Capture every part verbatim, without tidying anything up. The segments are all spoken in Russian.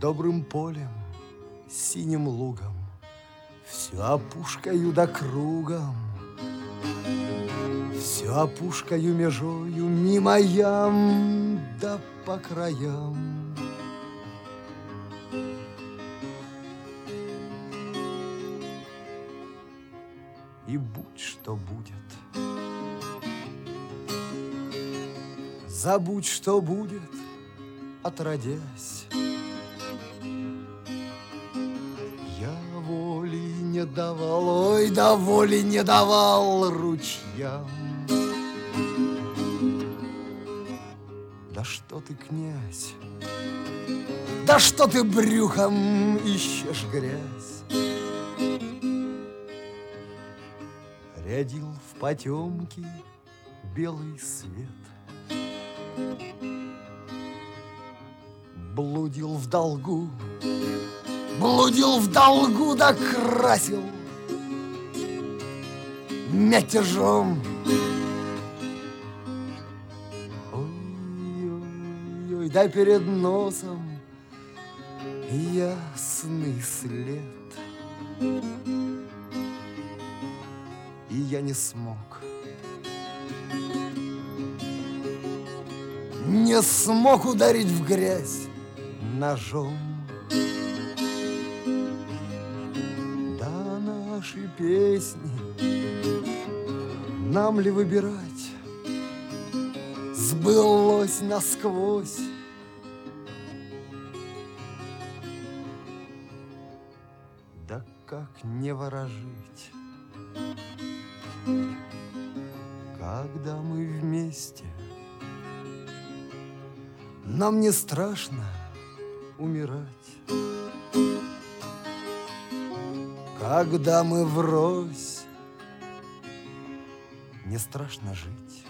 добрым полем, синим лугом, всю опушкою да кругом, всю опушкою межою, мимо ям да по краям. И будь что будет, забудь, что будет, отродясь. Я воли не давал, ой, да воли не давал ручьям. Да что ты, князь, да что ты брюхом ищешь грязь? Рядил в потемке белый свет, блудил в долгу, блудил в долгу, да красил мятежом. Ой-ой-ой, да перед носом ясный след. И я не смог, не смог ударить в грязь ножом. Да наши песни нам ли выбирать? Сбылось насквозь. Да как не ворожить, когда мы вместе, нам не страшно умирать. Когда мы врозь, не страшно жить.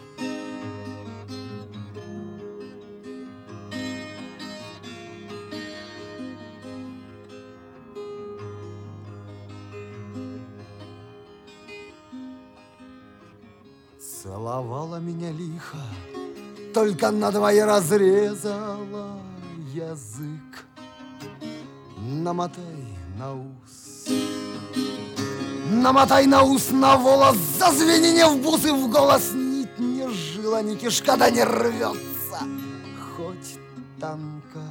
Целовала меня лихо, только надвое разрезала язык. Намотай на ус, намотай на ус, на волос, зазвени не в бусы, в голос нить не жила, ни кишка, да не рвется, хоть танка.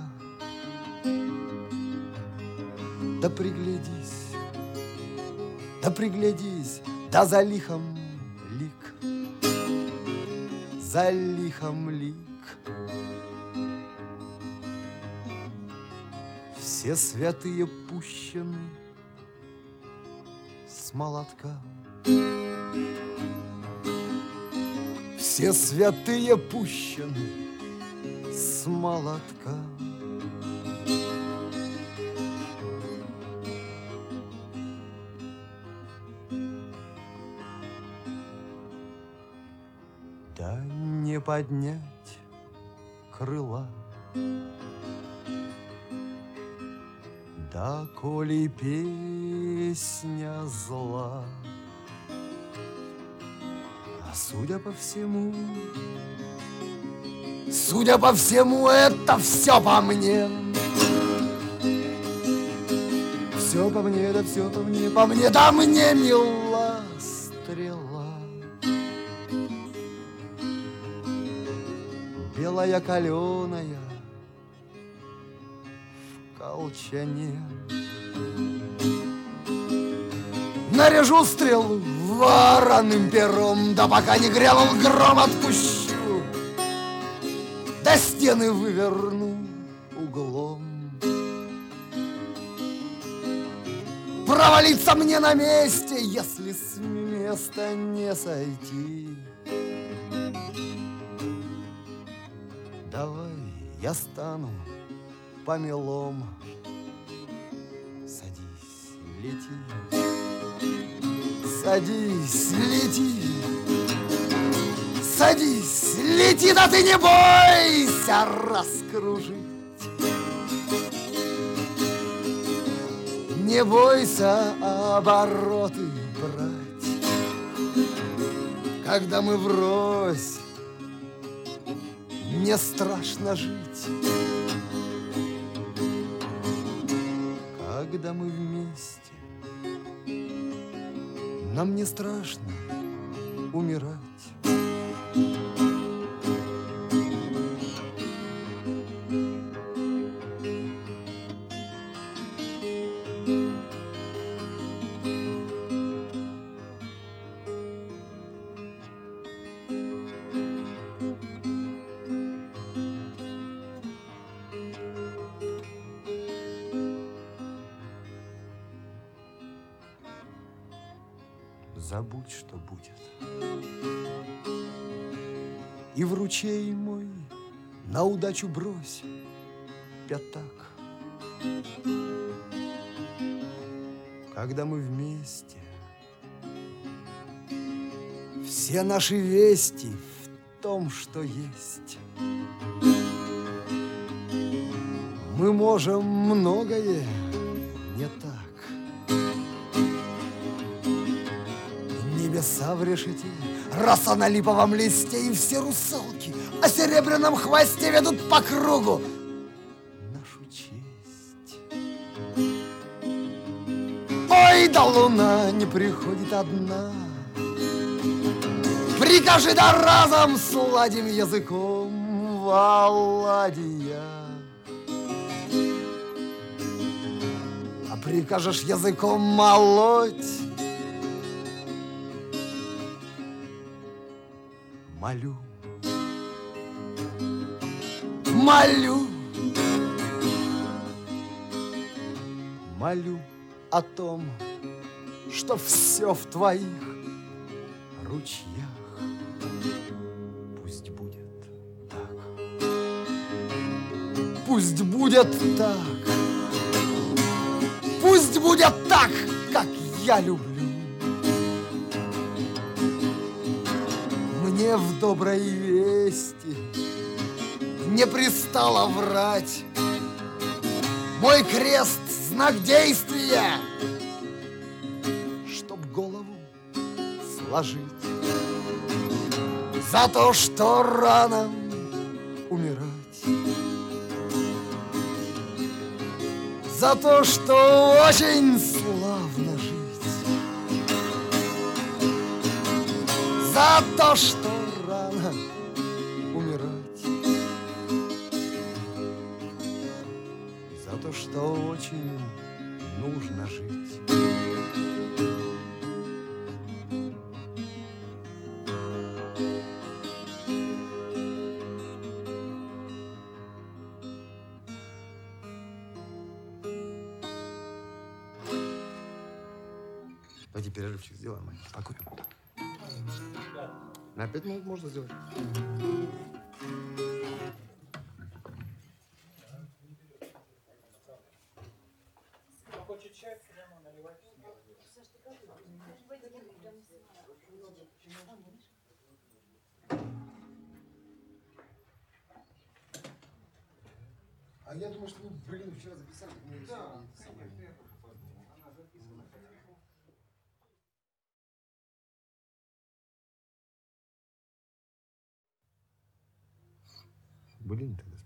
Да приглядись, да приглядись, да за лихом лик, за лихом лик. Все святые пущены с молотка, все святые пущены с молотка. Да не поднять крыла, да коли песня зла, а судя по всему, судя по всему, это все по мне. Все по мне, да все по мне, по мне, да мне мила стрела. Белая каленая в колчане. Нарежу стрелу вороным пером, да пока не грянул гром, отпущу, до стены выверну углом. Провалиться мне на месте, если с места не сойти. Давай я стану помелом. Садись, лети, садись, лети, садись, лети, да ты не бойся раскружить. Не бойся обороты брать, когда мы врозь, не страшно жить. когда мы вместе. Нам не страшно умирать. Забудь, что будет, и в ручей мой на удачу брось пятак. Когда мы вместе, все наши вести в том, что есть. Мы можем многое не так. Небеса в решете, роса на липовом листе, и все русалки о серебряном хвосте ведут по кругу нашу честь. Ой, да луна не приходит одна. Прикажи, да разом сладим языком Валладия. А прикажешь языком молоть, молю, молю, молю о том, что все в твоих ручьях. Пусть будет так, пусть будет так, пусть будет так, как я люблю. Мне в доброй вести не пристало врать. Мой крест — знак действия, чтоб голову сложить. За то, что рано умирать, за то, что очень славно жить, за то, что рано умирать, за то, что очень нужно жить. Давайте перерывчик сделаем, покурим. На пять минут можно сделать. Хочет чай, прямо наливать. А я думаю, что вы, блин, вчера записали. Да. Блин, тогда.